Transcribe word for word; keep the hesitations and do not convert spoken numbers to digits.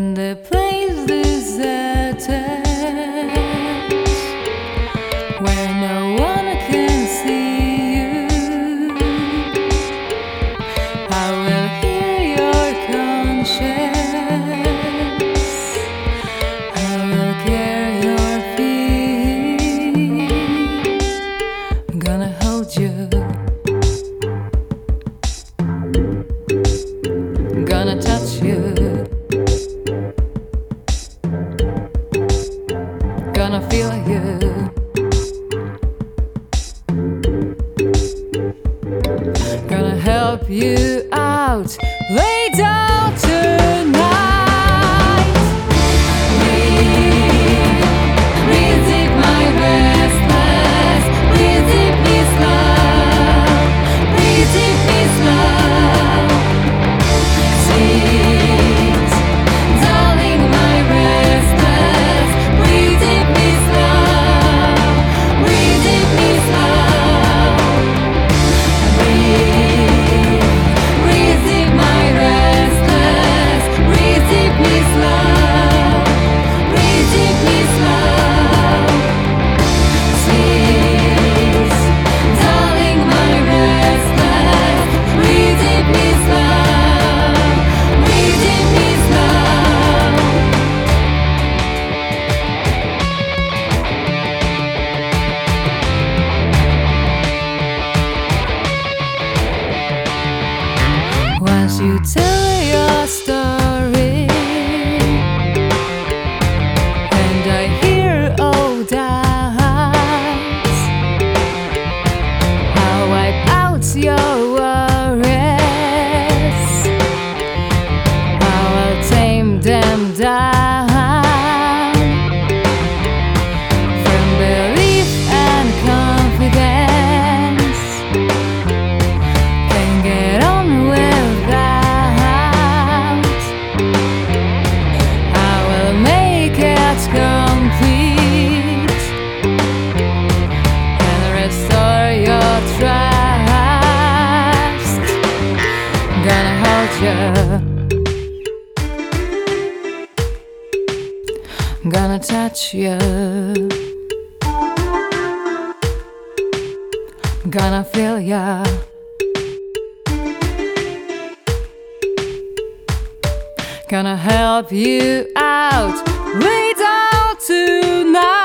when the place deserted, where no one can see you. I will hear your conscience, I will carry your feet. I'm gonna hold you, I'm gonna touch you, gonna feel you, gonna help you out. Lay down tonight. Breathe, breathe deep, my restless. Breathe deep, me slow. Breathe deep, me slow. Sweet, darling, my restless. Breathe deep, me slow. Breathe deep, me slow. Breathe, breathe deep, my restless. Breathe deep, me slow. Breathe deep, me slow. Sweet, darling, my restless. Breathe deep, me slow. Breathe deep, me slow. Once you tell your story, and I hear all doubts, I'll wipe out your worries, I will tame them down. From belief and confidence, can get on without. I will make it complete and restore your trust. I'm gonna hold you, I'm gonna touch you, I'm gonna feel ya, gonna help you out. Lay down tonight.